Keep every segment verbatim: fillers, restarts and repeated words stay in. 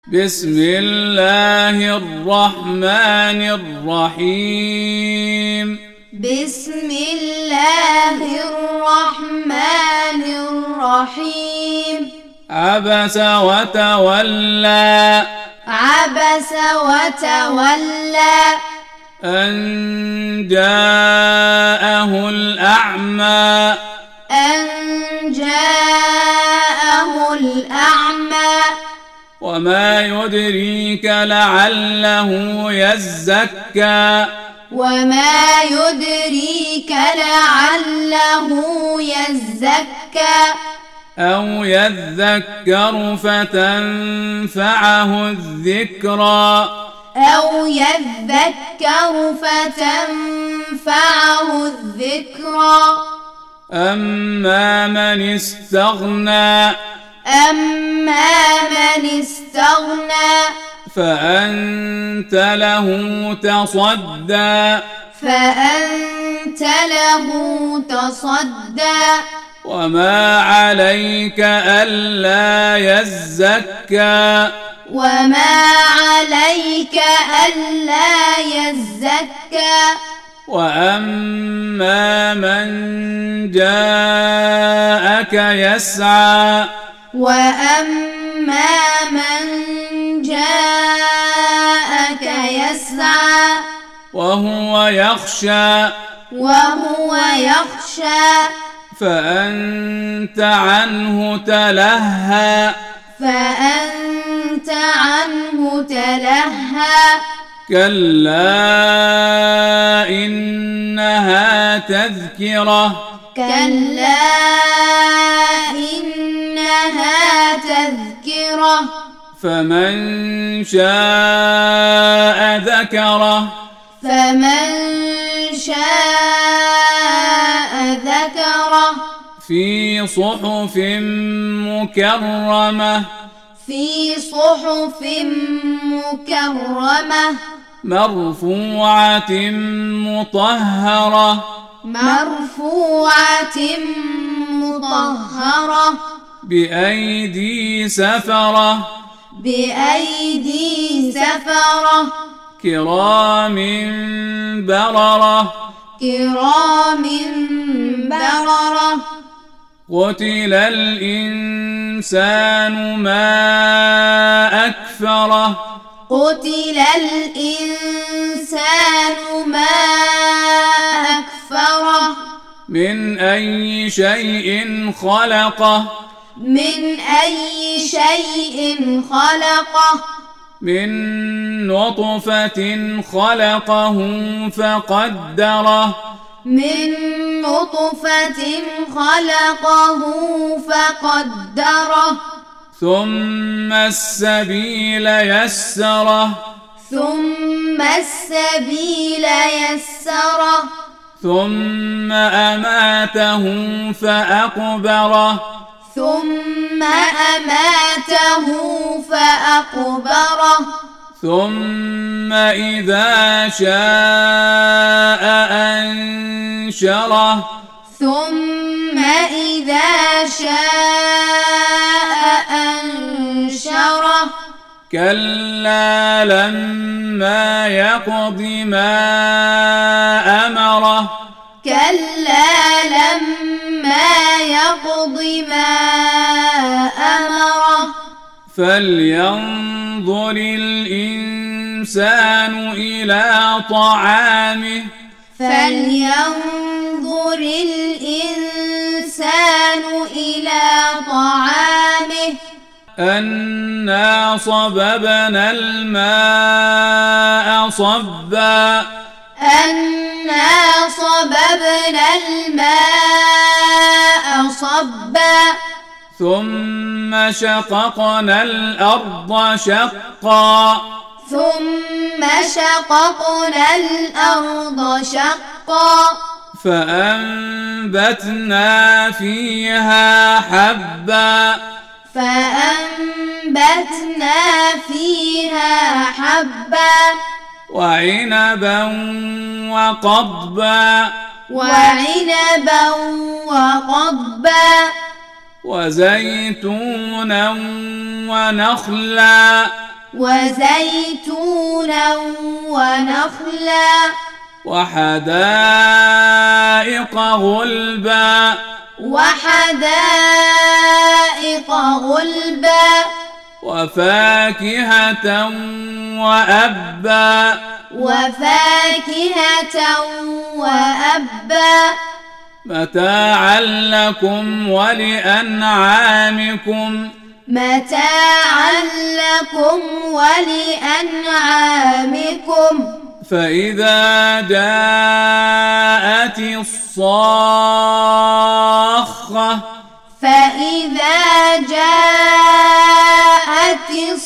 بسم الله الرحمن الرحيم بسم الله الرحمن الرحيم عبس وتولى عبس وتولى أن جاءه الأعمى أن جاءه الأعمى وما يدريك لعله يزكى وما يدريك لعله يزكى أو يذكر فتنفعه الذكرى أو يذكر فتنفعه الذكرى أما من استغنى أما من استغنى فأنت له تصدى فأنت له تصدى وما عليك ألا يزكى وما عليك ألا يزكى وأما من جاءك يسعى وأما من جاءك يسعى وهو يخشى وهو يخشى فأنت عنه تلهى فأنت عنه تلهى كلا إنها تذكرة كلا إنها تذكرة فمن شاء ذكره فمن شاء ذكره في صحف مكرمة في صحف مكرمة مرفوعة مطهرة مرفوعة مطهرة بأيدي سفرة بأيدي سفرة كرام بررة كرام بررة قتل الإنسان ما أكفره قتل الإنسان ما أكفره من أي شيء خلقه من أي شيء خلقه من نطفة خلقه فقدره من نطفة خلقه فقدره ثم السبيل يسره ثم السبيل يسره ثم أماته فأقبره ثم أماته فأقبره ثم إذا شاء أنشره ثم إذا شاء أنشره كلا لما يقض ما أمره كلا لما يقض ما أمره فلينظر الإنسان إلى طعامه فلينظر الإنسان إلى طعامه أنا صببنا الماء صبا أنا صببنا الماء صبا ثم شققنا الأرض شقا ثم شققنا الأرض شقا فأنبتنا فيها حبا فأنبتنا فيها حبا وعنبا وقضبا وعنبا وقضبا وزيتونا ونخلا وزيتونا ونخلا وحدائق غلبا وحدائق غلبا وفاكهة وأبا وفاكهة وأبا متاعا لكم ولأنعامكم متاعا لكم ولأنعامكم فإذا جاءت الصاخة فإذا جاءت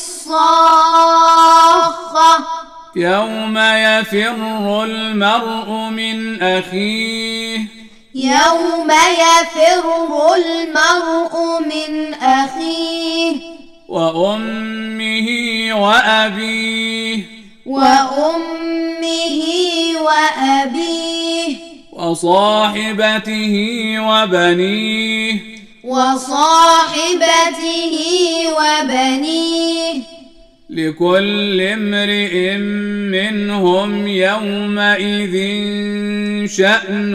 الصاخة يوم يفر المرء من أخيه يوم يفر المرء من أخيه وأمه وأبيه وأمه وأبيه وصاحبته وبنيه وصاحبته وبنيه لكل امرئ منهم يومئذ شأن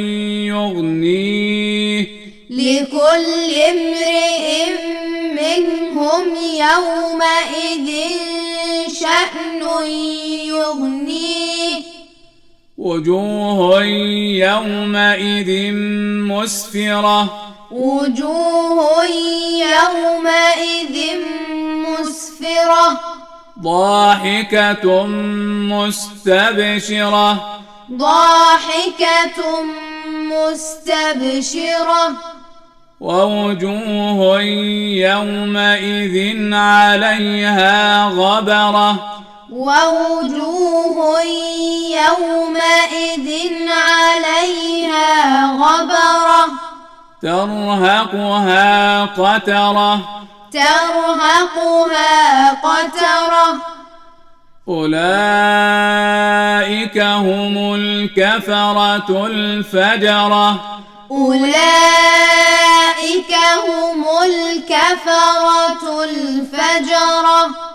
يغنيه لكل امرئ منهم يومئذ شأن يغنيه وجوه يومئذ مسفرة وجوه يومئذ مسفرة ضاحكة مستبشرة ضاحكة مستبشرة ووجوه يومئذ عليها غبرة ووجوه يومئذ عليها غبرة ترهقها قترة ترهقها قترة أولئك هم الكفرة الفجرة أولئك هم الكفرة الفجرة